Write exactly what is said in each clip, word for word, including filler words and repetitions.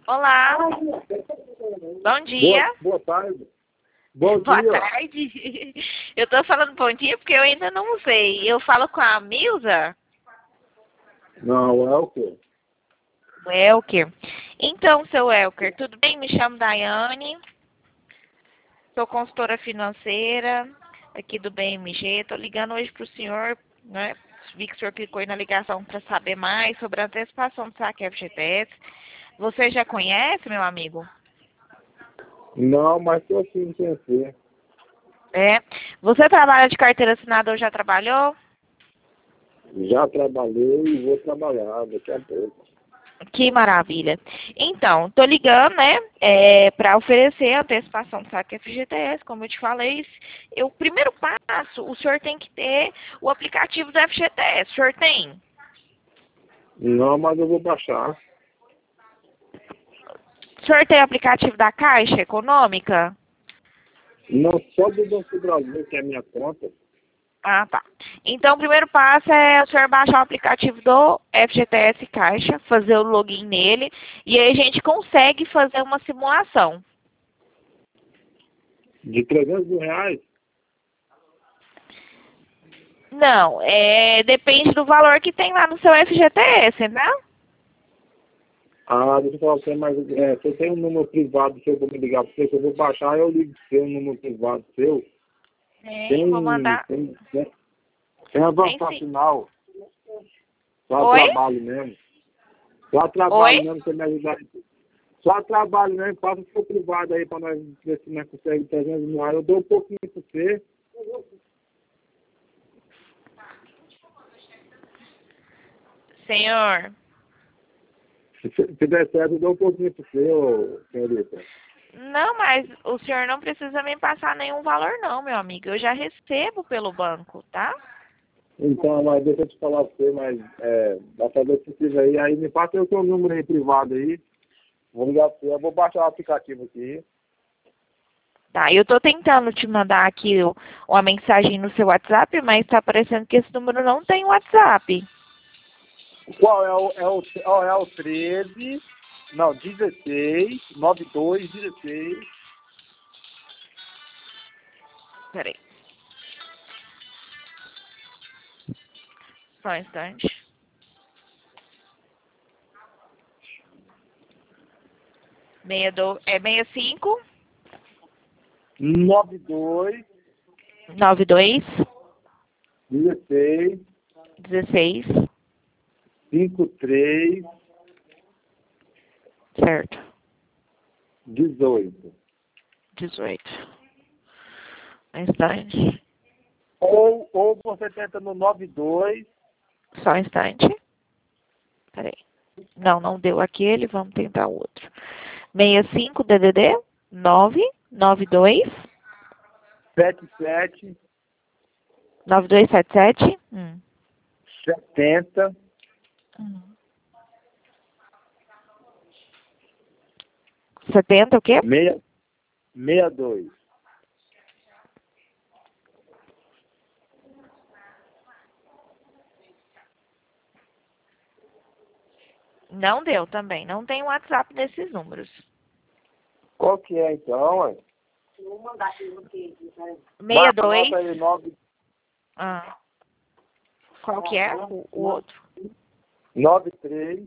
Olá. Bom dia. Boa, boa tarde. Bom Boa dia. tarde. Eu tô falando bom dia porque eu ainda não usei. Eu falo com a Milza? Não, é o quê? O Elker. Então, seu Elker, tudo bem? Me chamo Daiane. Sou consultora financeira aqui do B M G. Tô ligando hoje pro senhor, né? Vi que o senhor clicou aí na ligação para saber mais sobre a antecipação do saque F G T S. Você já conhece, meu amigo? Não, mas estou assim de conhecer. É. Você trabalha de carteira assinada ou já trabalhou? Já trabalhei e vou trabalhar daqui a pouco. Que maravilha. Então, tô ligando, né, é, para oferecer a antecipação do saque F G T S, como eu te falei. Eu, o primeiro passo, o senhor tem que ter o aplicativo do F G T S. O senhor tem? Não, mas eu vou baixar. O senhor tem o aplicativo da Caixa Econômica? Não só do Banco do Brasil, que é a minha conta. Ah, tá. Então, o primeiro passo é o senhor baixar o aplicativo do F G T S Caixa, fazer o login nele, e aí a gente consegue fazer uma simulação. De trezentos mil reais? Não, é, depende do valor que tem lá no seu F G T S, né? Ah, deixa eu falar pra você, mas é, se eu tenho um número privado seu, eu vou me ligar pra você, que eu vou baixar, eu ligo pro seu, um número privado seu. Tem, Tem, vou mandar. tem, tem, tem avançar Tem sim. final. Só Oi? trabalho mesmo. Só trabalho Oi? mesmo, você me ajudar. Só trabalho mesmo, passa pro privado aí pra nós ver se nós conseguimos trezentos mil reais. Eu dou um pouquinho pra você. Senhor. Se, se der certo, eu dou um pouquinho pra você, ô, senhorita. Não, mas o senhor não precisa me passar nenhum valor não, meu amigo. Eu já recebo pelo banco, tá? Então, mas deixa eu te falar pra você, mas é, dá pra ver se precisa aí. Aí me passa o seu número aí privado aí. Vou ligar pra você, eu vou baixar o aplicativo aqui. Tá, eu tô tentando te mandar aqui o- uma mensagem no seu WhatsApp, mas tá parecendo que esse número não tem WhatsApp. Qual é o, é o, ó, é o treze, não, dezesseis, noventa e dois, dezesseis. Peraí. Só um instante. Meia do, é sessenta e cinco, noventa e dois, noventa e dois, dezesseis, dezesseis, cinquenta e três, certo, dezoito. dezoito. Um instante. Ou, ou você tenta no noventa e dois. Só um instante. Peraí. Não, não deu aquele, vamos tentar o outro. sessenta e cinco D D D nove nove dois setenta e sete, nove dois sete sete. Hum. setenta, Hum. setenta o quê? sessenta e dois. Não deu também. Não tem WhatsApp desses números. Qual que é então, ué? sessenta e Marca, dois. anota aí, nove, Ah. Qual que é o, o outro? noventa e três,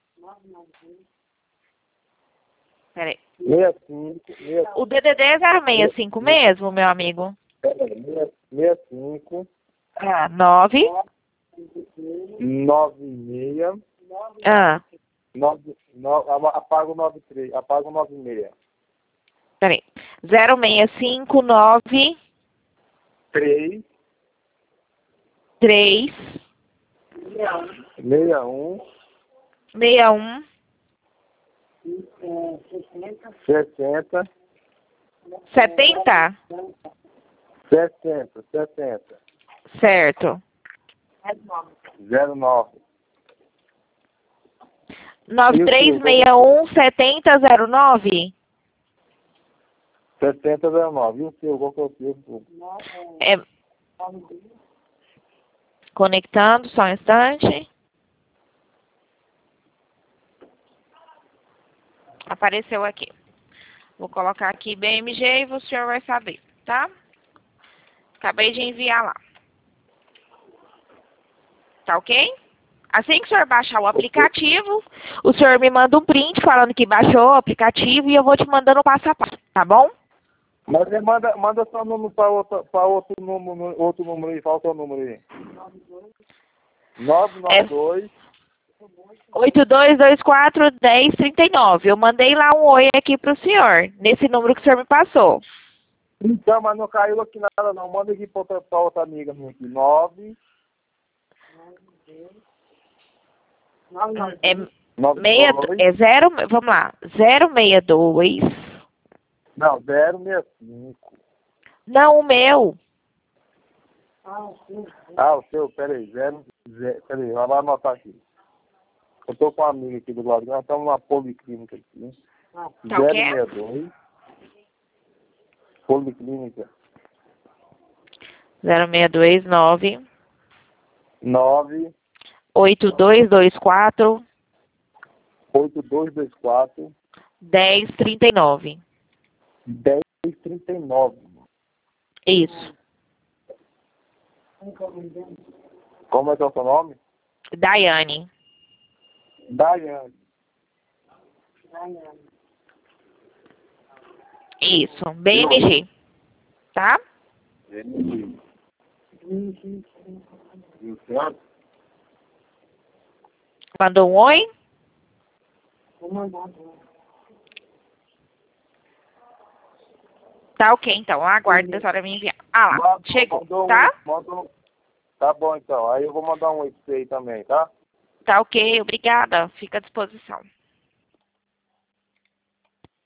Peraí. sessenta e cinco, sessenta O D D D é zero sessenta e cinco mesmo, meu amigo? e cinco, Ah, nove. noventa e seis, Ah, nove, nove, apaga o noventa e três, apaga o noventa e seis. peraí. zero sessenta e cinco nove três, três sessenta e um, sessenta e um sessenta, setenta. sessenta, sessenta, Certo. zero nove. nove três Isso, seis um setenta zero nove. sessenta, zero nove. E o seu, qual que é o seu? É, conectando, só um instante. Apareceu aqui. Vou colocar aqui B M G e o senhor vai saber, tá? Acabei de enviar lá. Tá ok? Assim que o senhor baixar o aplicativo, o senhor me manda um print falando que baixou o aplicativo e eu vou te mandando o passo a passo, tá bom? Mas você manda, manda seu número para outro, para outro número, outro número aí, fala o seu número aí. nove nove dois oito dois dois quatro, um zero três nove. Eu mandei lá um oi aqui pro senhor, nesse número que o senhor me passou. Então, mas não caiu aqui nada não. Manda aqui para outra, pra outra amiga minha aqui. nove É, meia, é zero, vamos lá, zero seis dois. Não, zero seis cinco. Não, o meu. Ah, o seu, peraí, zero, zero, peraí, ela vai anotar aqui. Eu tô com uma amiga aqui do lado, nós estamos numa policlínica aqui, né? Tá zero ok? seis dois, policlínica, zero seis dois nove, nove oito dois dois quatro, oito dois dois quatro, um zero três nove. um zero três nove. Isso. Como é que é o seu nome? Daiane. Daiane. Isso. B M G. Tá? Mandou um oi? Tá ok, então. Aguarde a senhora me enviar. Ah lá, Mandou- chegou, mandou um- tá? mandou- Tá bom então, aí eu vou mandar um oi pra você aí também, tá? Tá ok, obrigada. Fica à disposição.